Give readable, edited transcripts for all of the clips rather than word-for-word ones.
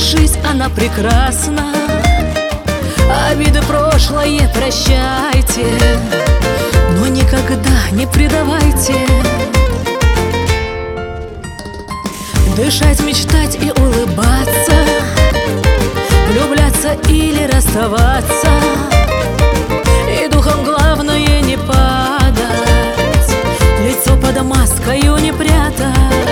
жизнь, она прекрасна. Обиды прошлое прощайте, но никогда не предавайте. Дышать, мечтать и улыбаться, влюбляться или расставаться. И духом главное не падать, лицо под маскою не прятать.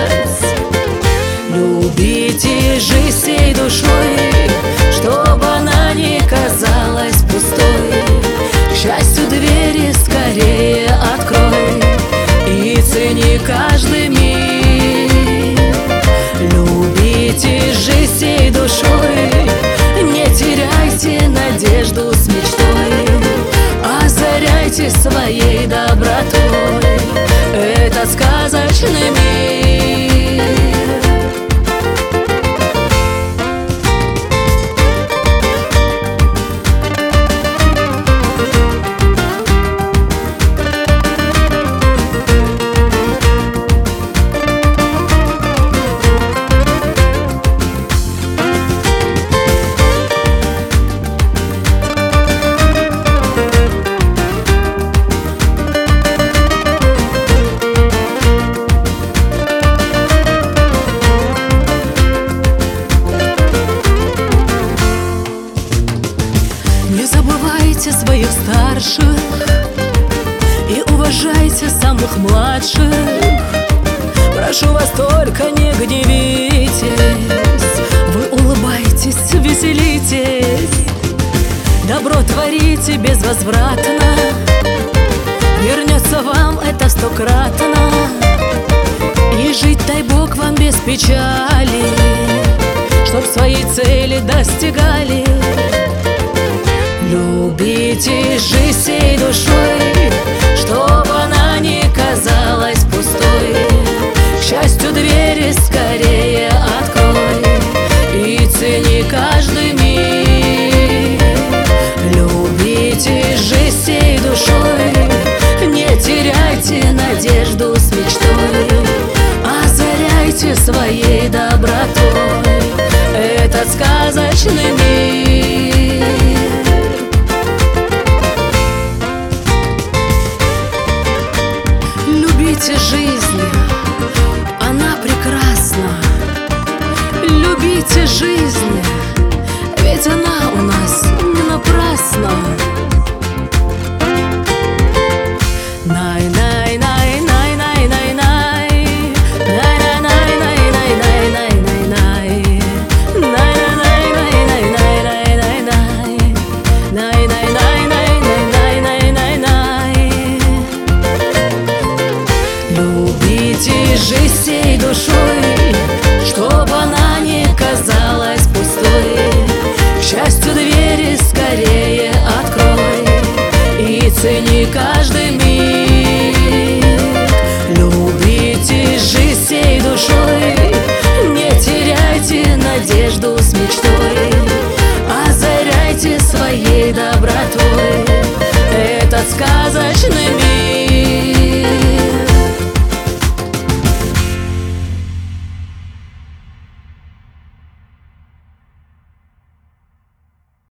Любите жизнь всей душой, чтобы она не казалась пустой. К счастью, двери скорее открой и цени каждый миг. Любите жизнь всей душой, не теряйте надежду с мечтой. Озаряйте своей добротой этот сказочный мир. Не забывайте своих старших и уважайте самых младших. Прошу вас, только не гневитесь, вы улыбайтесь, веселитесь. Добро творите безвозвратно, вернется вам это стократно. И жить, дай Бог, вам без печали, чтоб своей цели достигали. Любите жизнь всей душой, чтобы она не казалась пустой. К счастью, двери скорее открой и цени каждый миг. Любите жизнь всей душой, не теряйте надежду с мечтой. Озаряйте своей добротой этот сказочный мир. Любите жизнь, она прекрасна. Любите жизнь, ведь она у нас не напрасна. Любите жизнь всей душой, чтобы она не казалась пустой. К счастью, двери скорее открой и цени каждый миг. Любите жизнь всей душой, не теряйте надежду с мечтой. Озаряйте своей добротой этот сказочный мир.